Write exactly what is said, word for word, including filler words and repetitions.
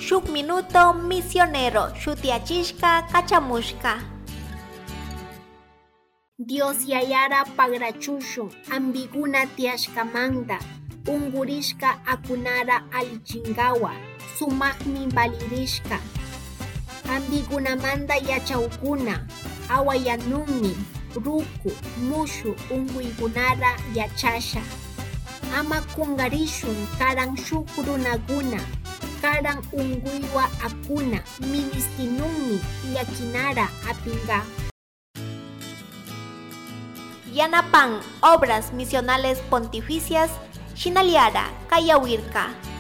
shuk minuto misionero shutiachishka kachamushka. Dios yayara pagrachushun ambiguna tiashkamanta ungurishka akunara alichingawa sumaqmi balirishka ambigunamanta yachaukuna awayanunmi ruku mushu unkuykunara yachasha ama kungarishun karan shuk runakuna karan unkuywa akuna ministinunmi yakinara apinga. Yanapan Obras Misionales Pontificias Shinaliara Kayawirka.